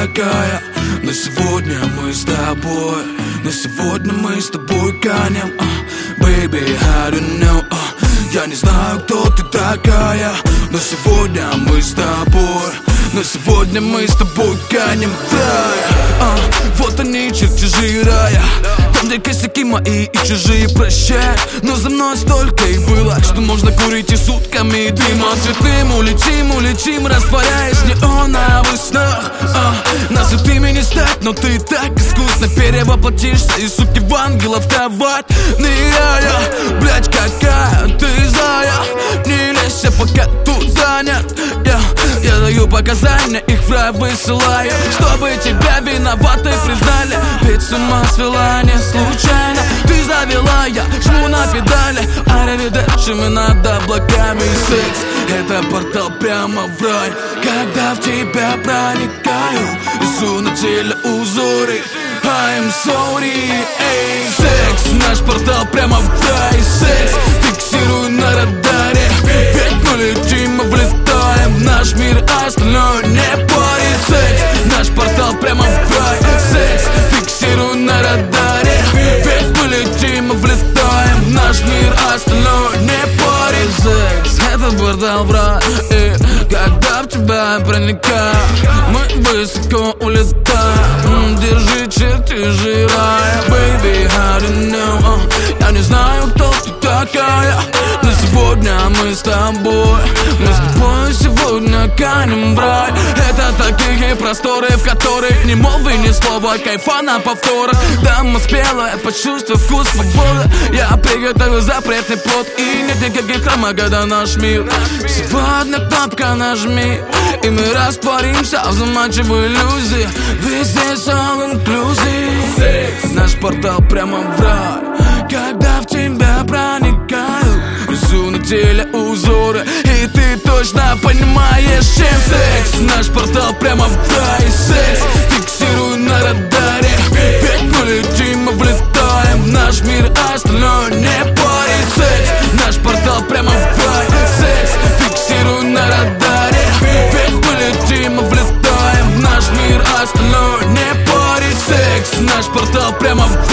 такая. На сегодня мы с тобой, на сегодня мы с тобой канем. Baby, I don't know, я не знаю, кто ты такая. Но сегодня мы с тобой, на сегодня мы с тобой канем. Вот они, чертежи рая, там, где косяки мои и чужие прощают. Но за мной столько их было, что можно курить и сутками дыма. Цветным улетим, растворяясь в неоновых снах. Нас ведь не стать, но ты так искусно перевоплотишься из сутки в ангелов товарная. Блять, какая ты зая, не лезься, пока тут занят. Я даю показания, их в рай высылаю, чтобы тебя виноватой признали. Ведь с ума свела не случайно. Ты завела, я жму на педали. Аривидерчи, мы над облаками. Секс — это портал прямо в рай. Когда в тебя проникаю, рисую на теле узоры. I'm sorry, эй. Секс — наш портал прямо в рай. Секс — фиксирую на радаре. Ведь мы летим, мы влетаем в наш мир, а остальное не парит. Секс — наш портал прямо в рай. Секс — фиксирую на радаре. Ведь мы летим, мы влетаем в наш мир, а остальное не парит. Секс — это портал в рай. И когда в тебя проникаю, мы высоко улетаем. Держи чертежи рая. Baby, I don't know, я не знаю, кто ты такая. Но сегодня мы с тобой, мы с тобой сегодня канем в рай. Это такие просторы, в которых ни молвы, ни слова, кайфа на повторах. Дама спелая, почувствуй вкус свободы. Я приготовил запретный плод, и нет никаких рамок, когда наш мир. Всего одна кнопка нажми, и мы растворимся в заманчивой иллюзии. Везде all inclusive. Наш портал прямо в рай. Когда в тебя проникаю, рисую на теле узоры. И ты точно понимаешь, чем секс. Наш портал прямо в рай. Секс фиксирую на радаре. Ведь мы летим, мы влетаем в наш мир, а остальное не парит. Секс, наш портал прямо в рай. Секс фиксирую на радаре. Ведь мы летим, мы влетаем в наш мир, а остальное не парит. Секс, наш портал прямо в рай.